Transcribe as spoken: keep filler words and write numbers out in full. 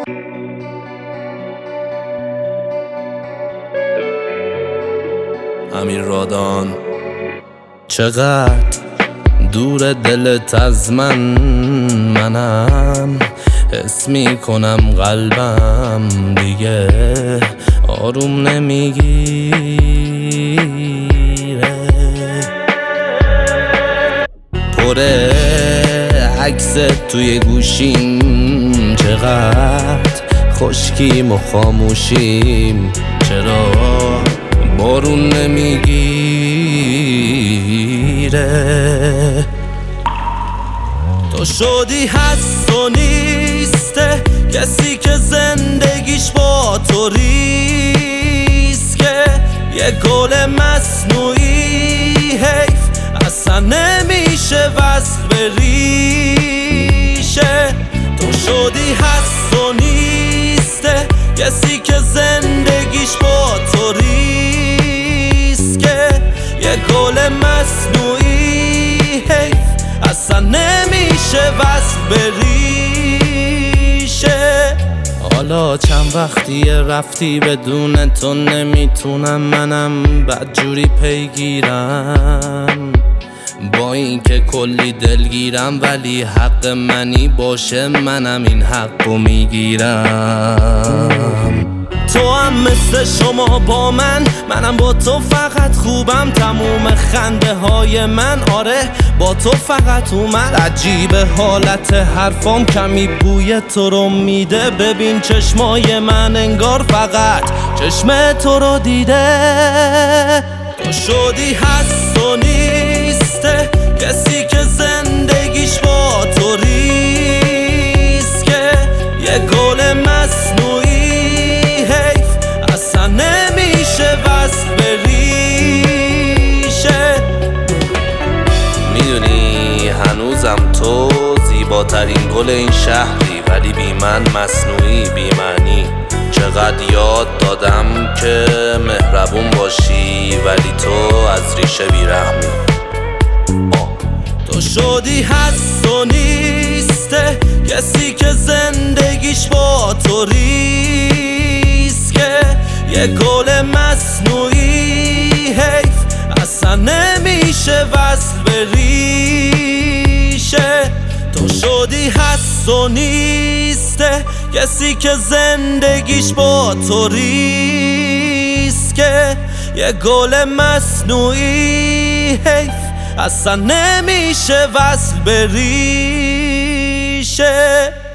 امیر رادان. چقدر دور دلت از من، منم حس میکنم قلبم دیگه آروم نمیگیره. پره عکس توی گوشیم، چقدر خشکیم و خاموشیم، چرا بارون نمیگیره. تو شدی هست و نیسته، کسی که زندگیش با تو ریسکه، یه گل مصنوعی حیف اصلا نمیشه وصل به ریشه. تو شدی هست و نیسته، کسی که زندگیش با تو ریسکه، یه گل مصنوعی حیف اصلا نمیشه وصل به ریشه. حالا چند وقتیه رفتی بدون تو نمیتونم منم بدجوری پیگیرم، با اینکه کلی دلگیرم ولی حق منی باشه منم این حقو میگیرم. تو هم مثل شما با من، منم با تو فقط خوبم، تموم خنده های من آره با تو فقط اومد. عجیبه حالت حرفام کمی بوی تو رو میده، ببین چشمای من انگار فقط چشم تو رو دیده. تو شدی هست و نیسته، کسی که زندگیش با تو ریسکه، یه گل مصنوعی حیف اصلا نمیشه وصل به ریشه. میدونی هنوزم تو زیباترین گل این شهری، ولی بی من مصنوعی بی معنی. چقدر یاد دادم که مهربون باشی ولی تو از ریشه بیرحمی. تو شدی هست و نیسته، کسی که زندگیش با تو ریسکه، یه گل مصنوعی حیف اصلا نمیشه وصل به ریشه. تو شدی هست و نیسته، کسی که زندگیش با تو ریسکه، یه گل مصنوعی حیف اصلا نمیشه وصل به ریشه.